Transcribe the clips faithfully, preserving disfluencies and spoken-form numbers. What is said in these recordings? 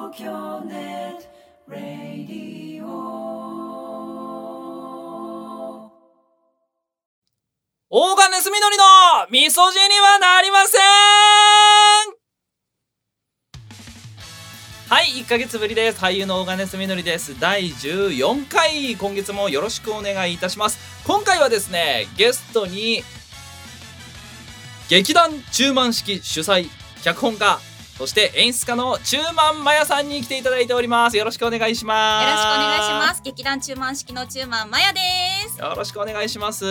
東京ネットラディオ。 大金住のりのみそじにはなりません。はい、いっかげつぶりです。俳優の大金住のりです。だいじゅうよんかい、今月もよろしくお願いいたします。今回はですね、ゲストに劇団中満式主催脚本家、そして演出家の中満まやさんに来ていただいております。よろしくお願いします。 よろしくお願いします。劇団中満式の中満まやです。 よろしくお願いします。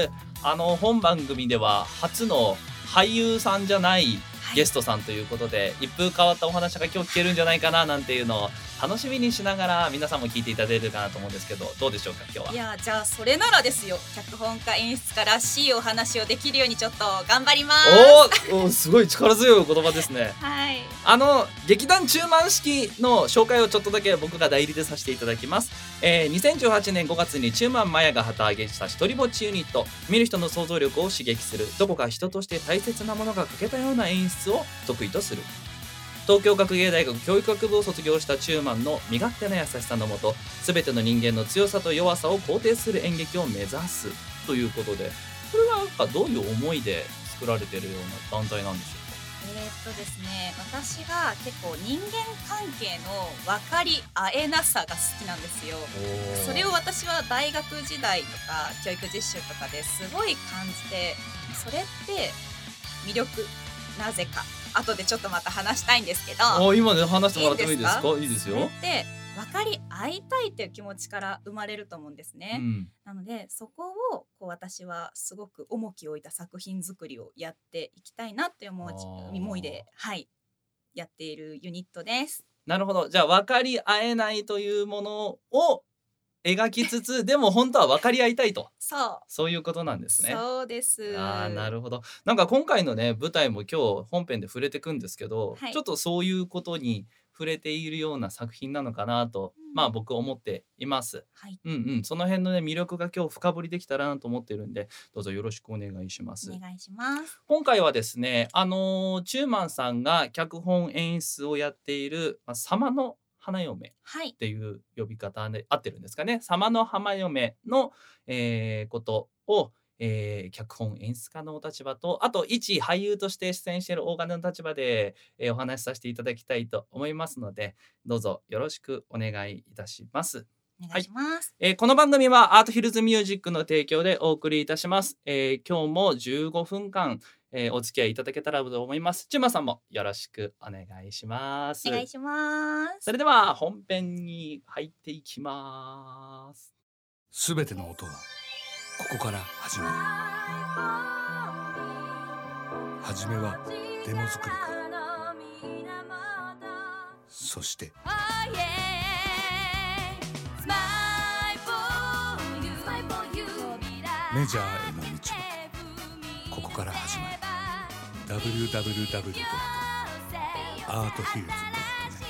あの本番組では初の俳優さんじゃないゲストさんということで、はい、一風変わったお話が今日聞けるんじゃないかななんていうのを楽しみにしながら皆さんも聞いていただけるかなと思うんですけど、どうでしょうか今日は。 いや、じゃあそれならですよ、脚本家演出家らしいお話をできるようにちょっと頑張ります。 おお、すごい力強いお言葉ですね。 はい。 あの劇団中満式の紹介をちょっとだけ僕が代理でさせていただきます。えー、にせんじゅうはちねんごがつに中満まやが旗揚げした一人ぼっちユニット、見る人の想像力を刺激する、どこか人として大切なものが欠けたような演出を得意とする。東京学芸大学教育学部を卒業した中満の身勝手な優しさのもと、全ての人間の強さと弱さを肯定する演劇を目指すということで、これはなんかどういう思いで作られているような団体なんでしょうか。 えーっとですね、私が結構人間関係の分かり合えなさが好きなんですよ。それを私は大学時代とか教育実習とかですごい感じて、それって魅力、なぜか後でちょっとまた話したいんですけど。 あ、今ね話してもらってもいいですか。いいですよ。 で、分かり合いたいっていう気持ちから生まれると思うんですね、うん、なのでそこをこう私はすごく重きを置いた作品作りをやっていきたいなっていう思いで、はい、やっているユニットです。 なるほど。じゃあ分かり合えないというものを描きつつでも本当は分かり合いたいとそうそういうことなんですね。 そうです。 あ、なるほど。なんか今回のね舞台も今日本編で触れてくんですけど、はい、ちょっとそういうことに触れているような作品なのかなと、うん、まあ僕思っています、はい、うんうん、その辺のね魅力が今日深掘りできたらなと思ってるんで、どうぞよろしくお願いします。 お願いします。 今回はですね、あのー、中満さんが脚本演出をやっている、まあ、様の花嫁っていう呼び方で合ってるんですかね。様の花嫁の、えー、ことを、えー、脚本演出家のお立場と、あと一俳優として出演している大金の立場で、えー、お話しさせていただきたいと思いますので、どうぞよろしくお願いいたします。 お願いします。 はい、えー、この番組はアートヒルズミュージックの提供でお送りいたします。えー、今日もじゅうごふんかんえー、お付き合いいただけたらと思います。ちゅまさんもよろしくお願いします。 お願いします。 それでは本編に入っていきます。 すべての音はここから始まる。はじめはデモ作りから、そしてメジャーへの道はここから始まる。 ダブリューダブリューダブリュードットアートヒルズドットネ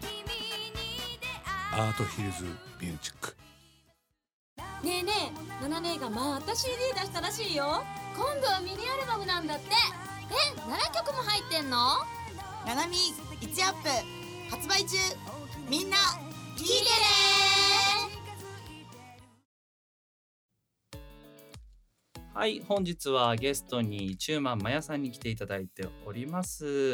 ット アートヒルズミュージック。 ねえねえ、ナナ姉がまた シーディー 出したらしいよ。今度はミニアルバムなんだって。え、ななきょくも入ってんの？ ナナミいちアップ発売中。みんな聞いてね。 はい、本日はゲストに中満まやさんに来ていただいております。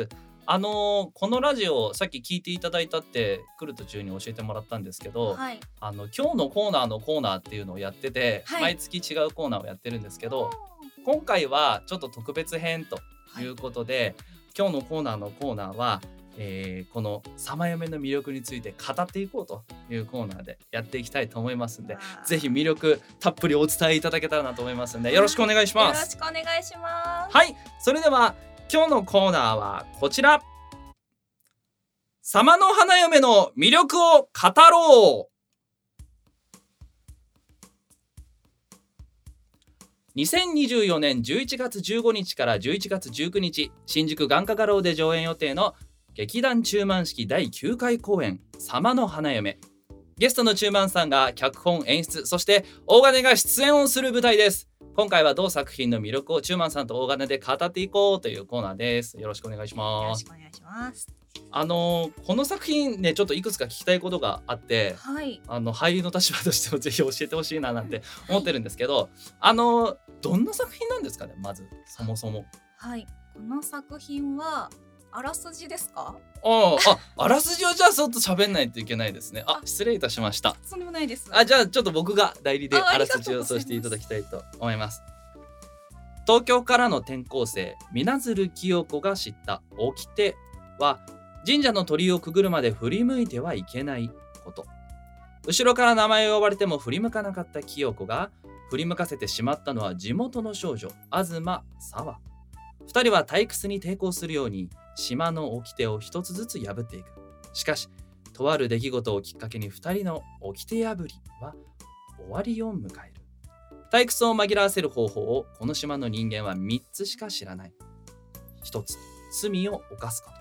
あのこのラジオさっき聞いていただいたって来る途中に教えてもらったんですけど、はい、あの今日のコーナーのコーナーっていうのをやってて、はい、毎月違うコーナーをやってるんですけど、今回はちょっと特別編ということで、はい、今日のコーナーのコーナーは、えー、この様嫁の魅力について語っていこうというコーナーでやっていきたいと思いますんで、ぜひ魅力たっぷりお伝えいただけたらなと思いますんで、よろしくお願いします。 よろしくお願いします。 はい、それでは今日のコーナーはこちら。様の花嫁の魅力を語ろう。にせんにじゅうよねんじゅういちがつじゅうごにちからじゅういちがつじゅうくにち、新宿眼科画廊で上演予定の劇団中満式だいきゅうかい公演様の花嫁。ゲストの中満さんが脚本演出、そして大金が出演をする舞台です。今回は同作品の魅力を中満さんと大金で語っていこうというコーナーです。よろしくお願いします。 よろしくお願いします。 あのーこの作品ねちょっといくつか聞きたいことがあって、 はいあの俳優の立場としてもぜひ教えてほしいななんて思ってるんですけど、あのーどんな作品なんですかね、まずそもそも。 はいこの作品はあらすじですか？ ああ、あらすじをじゃあちょっと喋んないといけないですね。あ、失礼いたしました。 そんでもないです。 あ、じゃあちょっと僕が代理でああらすじをさせていただきたいと思います。東京からの転校生水鶴清子が知った掟は、神社の鳥居をくぐるまで振り向いてはいけないこと。後ろから名前を呼ばれても振り向かなかった清子が振り向かせてしまったのは地元の少女東沢。二人は退屈に抵抗するように島の掟を一つずつ破っていく。しかしとある出来事をきっかけに二人の掟破りは終わりを迎える。退屈を紛らわせる方法をこの島の人間はみっつしか知らない。ひとつ、罪を犯すこと。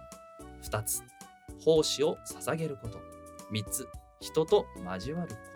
ふたつ、奉仕を捧げること。みっつ、人と交わること。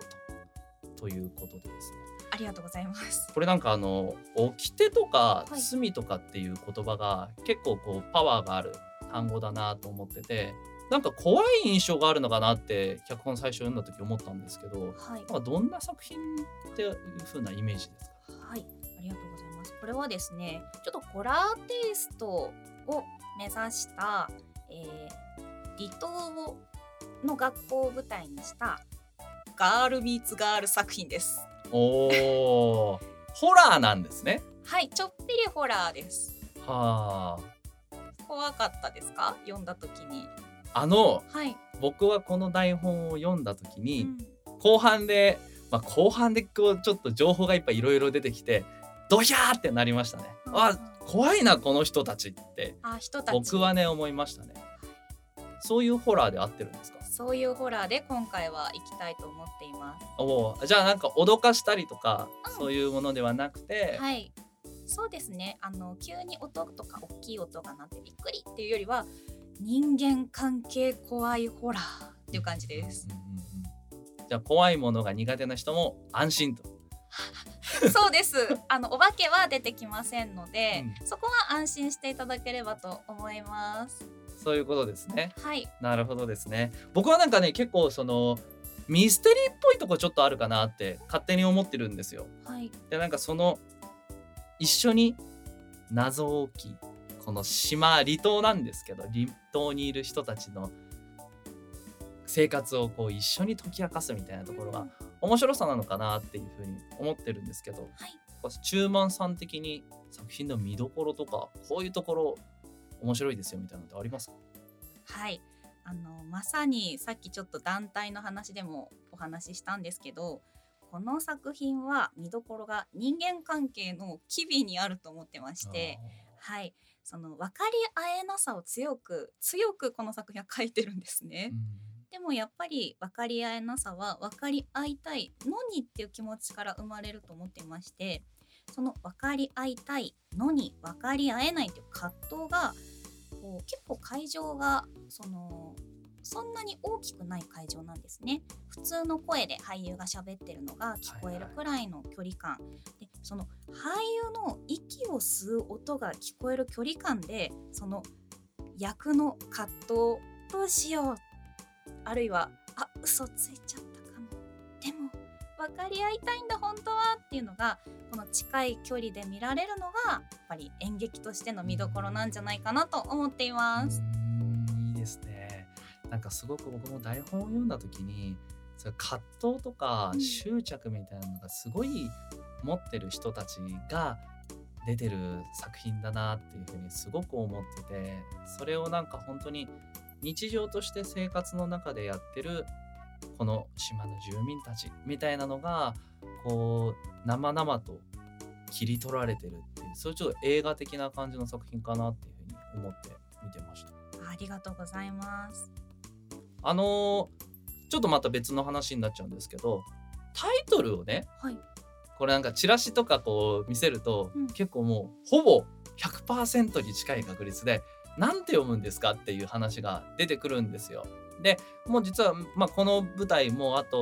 ということでですね、 ありがとうございます。 これなんかあの掟とかはい罪とかっていう言葉が結構こうパワーがある単語だなと思ってて、なんか怖い印象があるのかなって脚本最初読んだ時思ったんですけど、 はいなんかどんな作品っていう風なイメージですか？ はいありがとうございます。これはですねちょっとホラーテイストを目指した、えー、離島をの学校を舞台にしたガールミーツガール作品です。 おーホラーなんですね。 はいちょっぴりホラーです。 はあ。 怖かったですか？読んだ時に。 あのはい、 僕はこの台本を読んだ時に、 うん後半で、まあ、後半でこうちょっと情報がいっぱいいろいろ出てきてドヒャーってなりましたね。 うんあ、怖いなこの人たちってあ人たち僕はね思いましたね。そういうホラーで合ってるんですか？ そういうホラーで今回は行きたいと思っています。 おーじゃあなんか脅かしたりとか、 うんそういうものではなくて、 はいそうですねあの急に音とか大きい音が鳴ってびっくりっていうよりは人間関係怖いホラーっていう感じです。 うんうんうんうん、じゃあ怖いものが苦手な人も安心と。 そうですあのお化けは出てきませんので、 うそこは安心していただければと思います。 そういうことですね。 はいなるほどですね。僕はなんかね結構そのミステリーっぽいとこちょっとあるかなって勝手に思ってるんですよ。 はいでなんかその一緒に謎多きこの島離島なんですけど離島にいる人たちの生活をこう一緒に解き明かすみたいなところが面白さなのかなっていうふうに思ってるんですけど、 はい中満さん的に作品の見どころとかこういうところ面白いですよみたいなのってありますか？ はいあのまさにさっきちょっと団体の話でもお話ししたんですけど、この作品は見どころが人間関係の機微にあると思ってまして、はいその分かり合えなさを強く強くこの作品は書いてるんですね。 うんでもやっぱり分かり合えなさは分かり合いたいのにっていう気持ちから生まれると思ってまして、その分かり合いたいのに分かり合えないっていう葛藤がこう結構会場がそのそんなに大きくない会場なんですね。普通の声で俳優が喋ってるのが聞こえるくらいの距離感、でその俳優の息を吸う音が聞こえる距離感でその役の葛藤どうしようあるいはあ嘘ついちゃったかもでも分かり合いたいんだ本当はっていうのがこの近い距離で見られるのがやっぱり演劇としての見どころなんじゃないかなと思っています。 うーんいいですね。なんかすごく僕も台本を読んだ時にそれ葛藤とかうん執着みたいなのがすごい持ってる人たちが出てる作品だなっていうふうにすごく思ってて、それをなんか本当に日常として生活の中でやってるこの島の住民たちみたいなのがこう生々と切り取られてるっていう、そういうちょっと映画的な感じの作品かなっていうふうに思って見てました。 ありがとうございます。 あのーちょっとまた別の話になっちゃうんですけど、タイトルをねはいこれなんかチラシとかこう見せると、 うん結構もうほぼ ひゃくパーセント に近い確率でなんて読むんですかっていう話が出てくるんですよ。でもう実は、まあ、この舞台もあと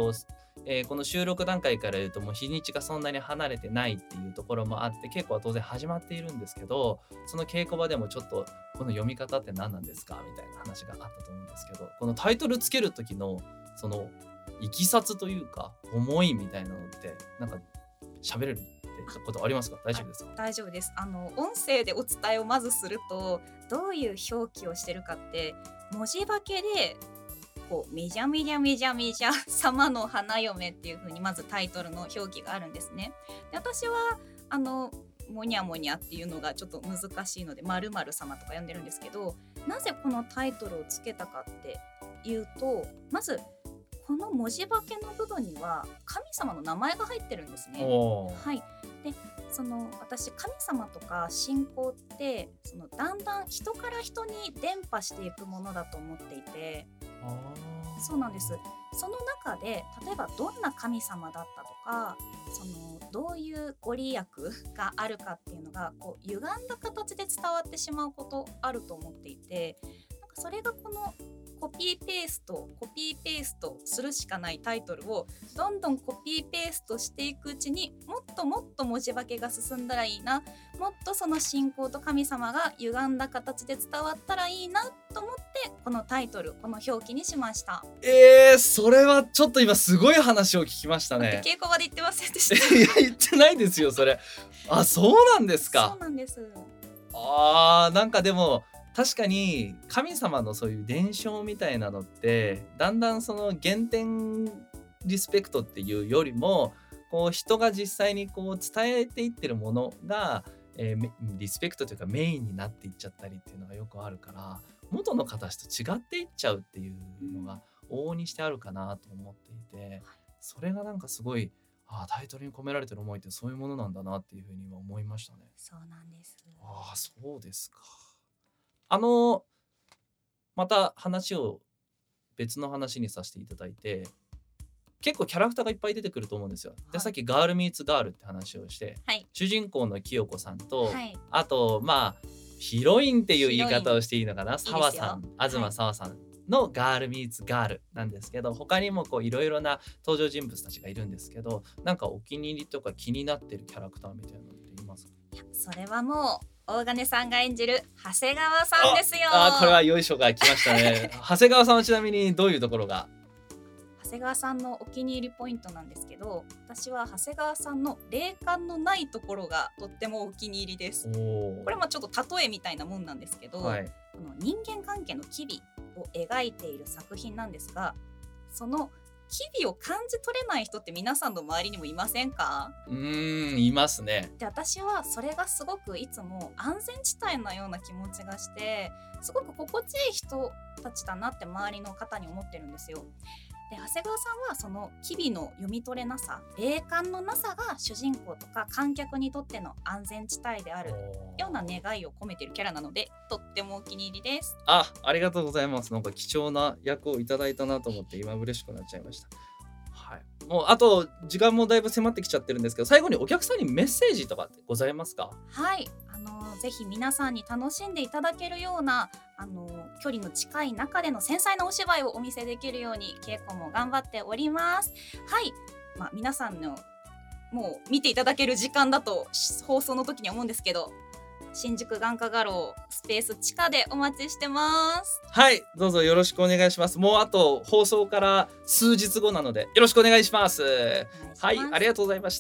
えーこの収録段階から言うともう日にちがそんなに離れてないっていうところもあって稽古は当然始まっているんですけど、その稽古場でもちょっとこの読み方って何なんですかみたいな話があったと思うんですけど、このタイトルつける時のそのいきさつというか思いみたいなのってなんか喋れるってことありますか？大丈夫ですか？ 大丈夫です。あの音声でお伝えをまずすると、どういう表記をしてるかって文字化けでこうめじゃめじゃめじゃめじゃ様の花嫁っていう風にまずタイトルの表記があるんですね。で私はあのもにゃもにゃっていうのがちょっと難しいので〇〇様とか呼んでるんですけど、なぜこのタイトルをつけたかっていうと、まずこの文字化けの部分には神様の名前が入ってるんですね。 おーはい。でその私神様とか信仰ってそのだんだん人から人に伝播していくものだと思っていて、 あーそうなんです。その中で例えばどんな神様だったとか、そのどういうご利益があるかっていうのがこう歪んだ形で伝わってしまうことあると思っていて、なんかそれがこのコピーペーストコピーペーストするしかないタイトルをどんどんコピーペーストしていくうちにもっともっと文字化けが進んだらいいな、もっとその信仰と神様が歪んだ形で伝わったらいいなと思ってこのタイトルこの表記にしました。 えー、それはちょっと今すごい話を聞きましたね。 稽古場で言ってませんでした。 いや言ってないですよそれ。あ、そうなんですか。 そうなんです。 あー、なんかでも確かに神様のそういう伝承みたいなのってだんだんその原点リスペクトっていうよりもこう人が実際にこう伝えていってるものが、えーめリスペクトというかメインになっていっちゃったりっていうのがよくあるから、元の形と違っていっちゃうっていうのが往々にしてあるかなと思っていて、それがなんかすごい、あータイトルに込められてる思いってそういうものなんだなっていうふうに今思いましたね。 そうなんです。 ああ、そうですか。あのまた話を別の話にさせていただいて、結構キャラクターがいっぱい出てくると思うんですよ。で、さっきガールミーツガールって話をして、 はい、 主人公の清子さんと、 はい、 あとまあヒロインっていう言い方をしていいのかな、 ヒロイン澤さん、東澤さんのガールミーツガールなんですけど、他にもこういろいろな登場人物たちがいるんですけど、なんかお気に入りとか気になってるキャラクターみたいなのっていますか？ いやそれはもう大金さんが演じる長谷川さんですよ。 ああ、これはよいしょが来ましたね。長谷川さんはちなみにどういうところが？ 長谷川さんのお気に入りポイントなんですけど、私は長谷川さんの霊感のないところがとってもお気に入りです。 おこれもちょっと例えみたいなもんなんですけど、 はい、 この人間関係の機微を描いている作品なんですが、その機微を感じ取れない人って皆さんの周りにもいませんか？ うーん、いますね。 で、私はそれがすごくいつも安全地帯のような気持ちがして、すごく心地いい人たちだなって周りの方に思ってるんですよ。で、長谷川さんはその機微の読み取れなさ、霊感のなさが主人公とか観客にとっての安全地帯であるような願いを込めているキャラなので、とってもお気に入りです。 あ、ありがとうございます。なんか貴重な役をいただいたなと思って今嬉しくなっちゃいました。はい、もうあと時間もだいぶ迫ってきちゃってるんですけど、最後にお客さんにメッセージとかってございますか？ はい、あのぜひ皆さんに楽しんでいただけるようなあの距離の近い中での繊細なお芝居をお見せできるように稽古も頑張っております。はい、まあ、皆さんのもう見ていただける時間だと放送の時に思うんですけど、新宿眼科画廊スペース地下でお待ちしてます。 はい、どうぞよろしくお願いします。もうあと放送から数日後なのでよろしくお願いします。はい、ありがとうございました。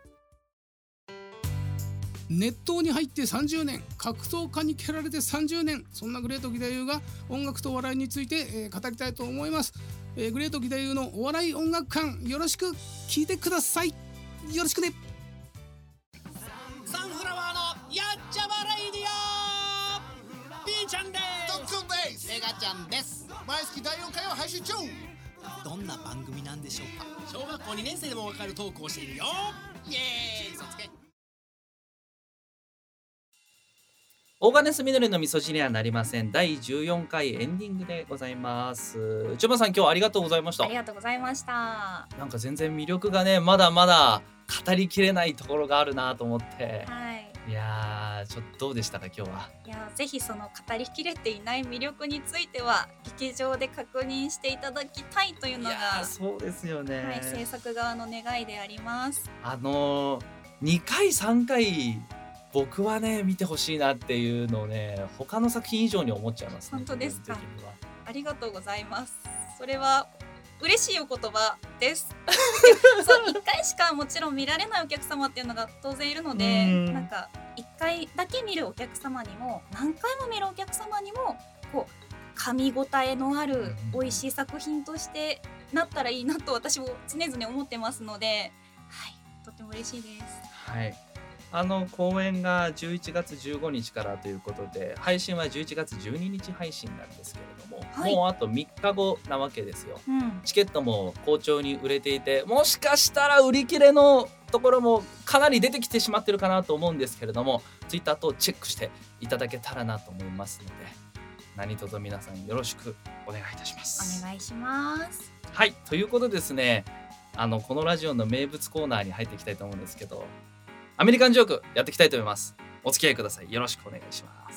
熱湯に入ってさんじゅうねん、格闘家に蹴られてさんじゅうねん、そんなグレート義太夫が音楽と笑いについて、えー、語りたいと思います。えー、グレート義太夫のお笑い音楽館、よろしく聞いてください。よろしくね。 サンフラワーのやっちゃまレイディオ、 B ちゃんです。 ドックンです。 メガちゃんです。 毎月だいよんかいを配信中。 どんな番組なんでしょうか？小学校にねん生でもわかるトークをしているよ。イエーイ、嘘つけ。 大金すみどりの味噌汁にはなりません。だいじゅうよんかいエンディングでございます。ちょばさん、今日はありがとうございました。 ありがとうございました。 なんか全然魅力がね、まだまだ語りきれないところがあるなと思って、 はい、 いやーちょっとどうでしたか今日は。 いやぜひその語りきれていない魅力については劇場で確認していただきたいというのいやがそうですよね、 はい、制作側の願いであります。 あのー、にかいさんかい僕はね見てほしいなっていうのをね他の作品以上に思っちゃいますね。 本当ですか。 自分的にはありがとうございます。それは嬉しいお言葉ですそういっかいしかもちろん見られないお客様っていうのが当然いるので、なんかいっかいだけ見るお客様にも何回も見るお客様にもこう噛み応えのある美味しい作品としてなったらいいなと私も常々思ってますので、はい、とても嬉しいです。 はい、あの公演がじゅういちがつじゅうごにちからということで配信はじゅういちがつじゅうににち配信なんですけれども、はい、もうあとみっかごなわけですよ、うん、チケットも好調に売れていてもしかしたら売り切れのところもかなり出てきてしまってるかなと思うんですけれども、ツイッター等チェックしていただけたらなと思いますので何卒皆さんよろしくお願いいたします。 お願いします。 はい、ということでですね、あのこのラジオの名物コーナーに入っていきたいと思うんですけど、アメリカンジョークやっていきたいと思います。お付き合いください。よろしくお願いします。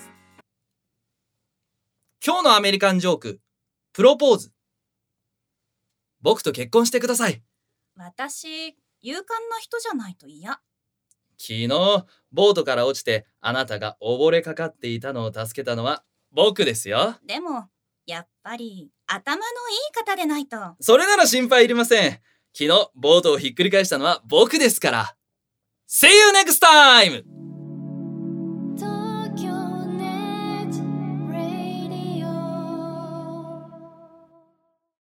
今日のアメリカンジョーク、プロポーズ。僕と結婚してください。 私、勇敢な人じゃないと嫌。 昨日、ボートから落ちてあなたが溺れかかっていたのを助けたのは僕ですよ。 でも、やっぱり頭のいい方でないと。 それなら心配いりません。昨日、ボートをひっくり返したのは僕ですから。See you next time!